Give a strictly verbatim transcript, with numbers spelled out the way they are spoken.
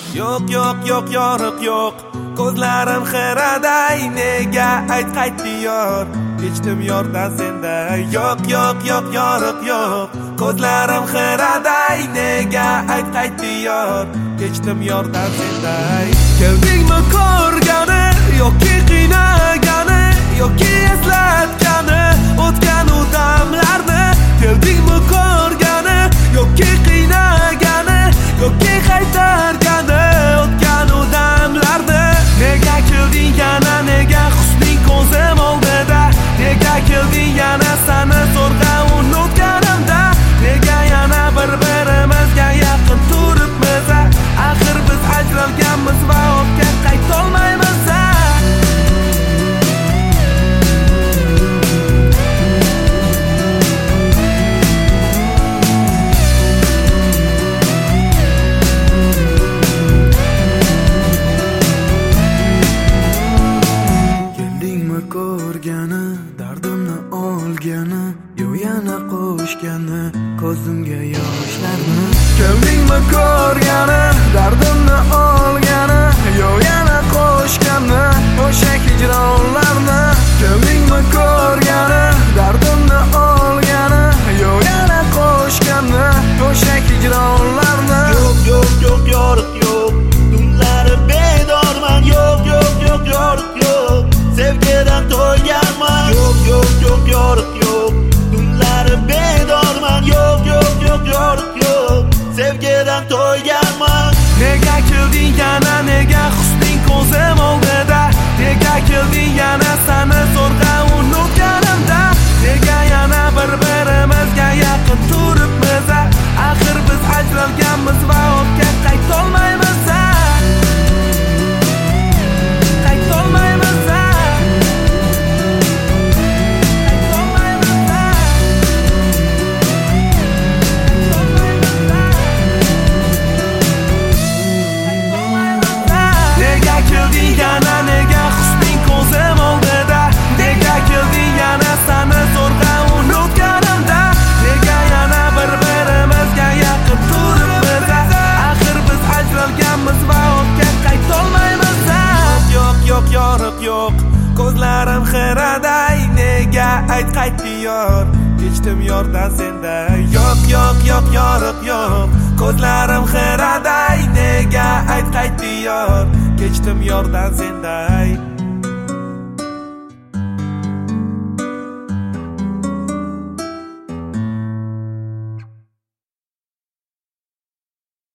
Yo'q, yo'q, yo'q, yoriq yo'q. Ko'zlarim xiraday, nega ayt qaytdi yor. Kechdim yordan senday. Yo'q, yo'q, yo'q, yoriq yo'q. Ko'zlarim xiraday, nega ayt qaytdi yor. Kechdim yordan senday. Keldingmi ko'rgani yoki qiynagani yoki eslatgani o'tgan u damlarni. Keldingmi ko'rgani yoki qiynagani yoki qaytargani o'tgan u damlarni. Nega kelding yana, nega husning ko'zim oldida? Nega kelding yana seni zo'rg'a unutganimda? Nega yana bir-birimizga yaqin turibmiz? Axir biz ajralganmiz va ortga qaytolmaymiz. Ko'rgani, dardimni olgani, yo yana qo'shgani ko'zimga yoshlarni. Keldingmi ko'rgani, dardimni olgani, yo yana qo'shgani o'sha hijronlarni. Keldingmi ko'rgani, dardimni olgani, yo yana qo'shgani o'sha hijronlarni. Yo'q, yo'q, yo'q, yoriq yo'q. Tunlari bedorman. Yo'q, yo'q, yo'q, yoriq yo'q. Sevgidan to'yganman. Yo'q, yo'q, yo'q, yoriq yo'q. Tunlari bedorman. Yo'q, yo'q, yo'q, yoriq yo'q. Sevgidan to'yganman. Nega kelding yana, nega husning ko'zim oldida? Nega kelding yana seni zo'rg'a unutganimda? Nega yana bir-birimizga yaqin turibmiz? Axir biz ajralganmiz va ortga qaytolmaymiz. Yana nega husning ko'zim oldida? Nega kelding yana seni zo'rg'a unutganimda? Nega yana bir-birimizga yaqin turibmiz? Axir biz ajralganmiz va ortga qaytolmaymiz. Yo'q, yo'q, yoriq yo'q. Ko'zlarim xiraday, nega ayt qaytdi yor. Kechdim yordan senday. Yo'q, yo'q, yo'q, yoriq yo'q. Ko'zlarim xiraday, nega ayt qaytdi yor. Kechdim yordan senday.